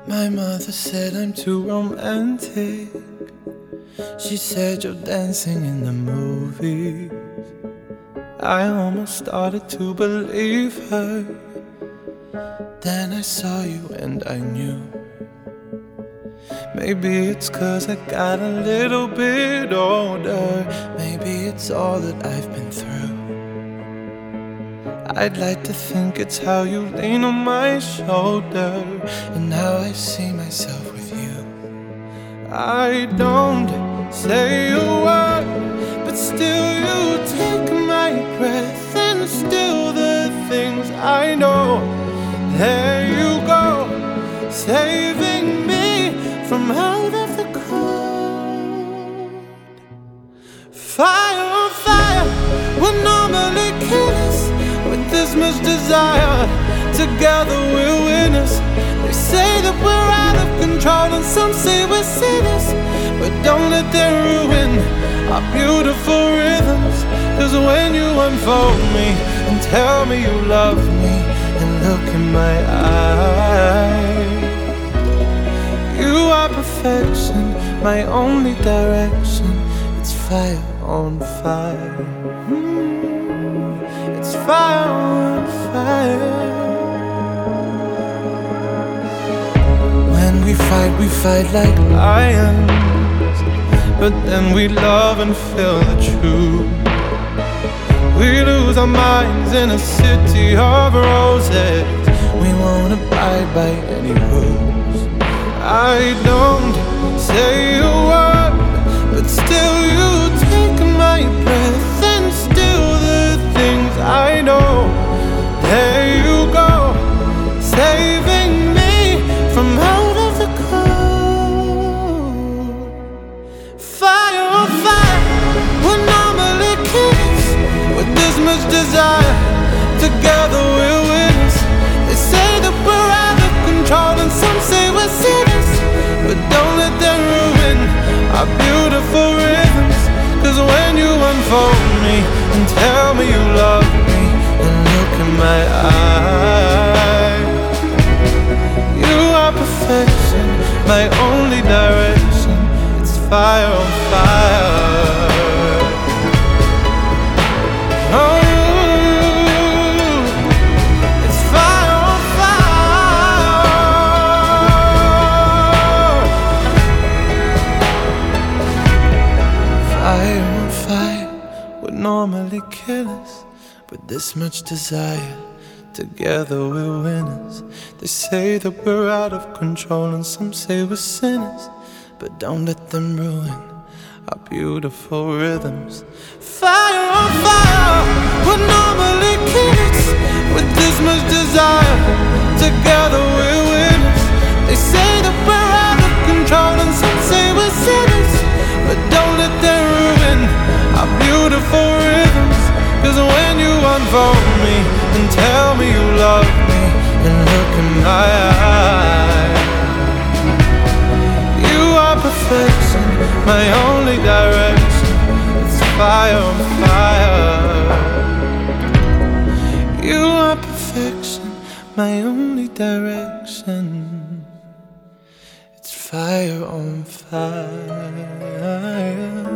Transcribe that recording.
My mother said I'm too romantic. She said you're dancing in the movies. I almost started to believe her. Then I saw you and I knew. Maybe it's 'cause I got a little bit older. Maybe it's all that I've been through. I'd like to think it's how you lean on my shoulder and how I see myself with you. I don't say a word, but still you take my breath, and still the things I know. There you go, saving me from out of the cold. Fire on fire, we're normally killers with this much desire. Together we're winners. They say that we're out of control and some say we're sinners, but don't let them ruin our beautiful rhythms. 'Cause when you unfold me and tell me you love me and look in my eyes, you are perfection, my only direction. It's fire on fire. It's fire on fire. When we fight like lions, but then we love and feel the truth. We lose our minds in a city of roses. We won't abide by any rules. I don't say a word, but still you take my breath, and still the things I know. There you go, saving me from out of the cold. Fire on fire, we're normally kids with this much desire. Together we're winners. They say that we're out of control and some say we're sinners, but don't let them ruin our beautiful rhythms. 'Cause when you unfold me and tell me you love me and look in my eyes, you are perfection, my only direction. It's fire on fire. Oh, it's fire on fire. Fire on fire, we're normally killers with this much desire. Together we're winners. They say that we're out of control and some say we're sinners, but don't let them ruin our beautiful rhythms. Fire on fire, we're normally kids with this much desire. Together we're winners. They say that we're out of control and some say we're sinners, but don't let them ruin our beautiful rhythms. 'Cause when you unfold me and tell me you love me and look in my eyes, you are perfection, my only direction. It's fire on fire. You are perfection, my only direction. It's fire on fire.